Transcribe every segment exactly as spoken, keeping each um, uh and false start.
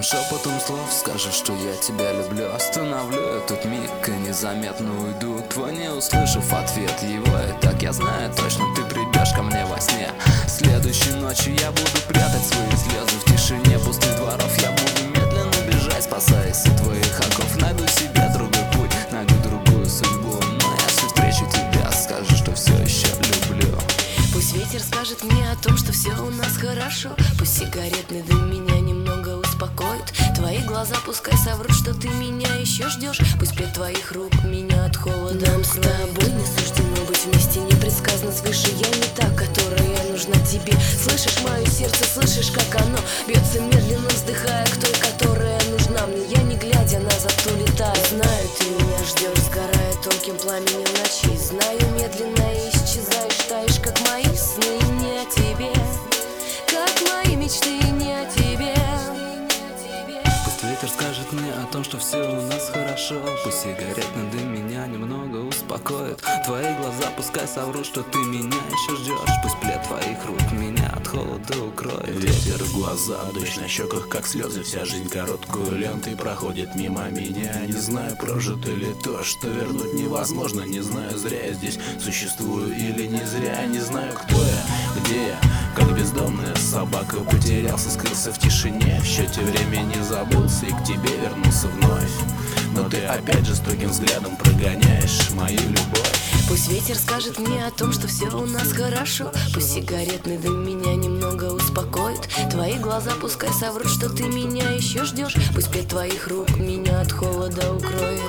шепотом слов скажешь, что я тебя люблю. Остановлю этот миг и незаметно уйду. Твой не услышав ответ его, и так я знаю точно, ты придешь ко мне во сне. Следующей ночью я буду прятать свои слезы в тишине пустых дворов. Я буду медленно бежать, спасаясь от твоих оков. Найду себе другой путь, найду другую судьбу. Но если встречу тебя, скажу, что все еще люблю. Пусть ветер скажет мне о том, что все у нас хорошо. Пусть сигаретный дым меня немного успокоит. Твои глаза пускай соврут, что ты меня еще ждешь. Пусть плед твоих рук меня от холода Нам с тобой не суждено быть вместе, не предсказано свыше. Я не та, которая нужна тебе. Слышишь мое сердце, слышишь, как оно бьется медленно, вздыхая к той, которая нужна мне. Я не глядя назад улетаю. Знаю, ты меня ждешь, сгорая тонким пламенем ночи. Знаю, медленно исчезаешь, таешь, как мои сны. Не о тебе, как мои мечты, не о тебе. Пусть ветер скажет мне о том, что все у нас хорошо. Пусть сигаретный дым меня немного успокоит. Твои глаза пускай соврут, что ты меня еще ждешь. Пусть плед твоих рук меня от холода укроет. Ветер в глаза, дождь на щеках, как слезы. Вся жизнь короткую лентой проходит мимо меня. Не знаю, прожито ли то, что вернуть невозможно. Не знаю, зря я здесь существую или не зря. Не знаю, кто я, где я, как бездомная собака. Потерялся, скрылся в тишине. В счете времени забылся и к тебе вернулся вновь. Но ты опять жестоким взглядом прогоняешь мою любовь. Пусть ветер скажет мне о том, что все у нас хорошо. Пусть сигаретный дым меня немного успокоит. Твои глаза пускай соврут, что ты меня еще ждешь. Пусть плед твоих рук меня от холода укроет.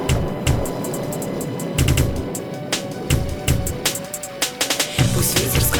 Пусть ветер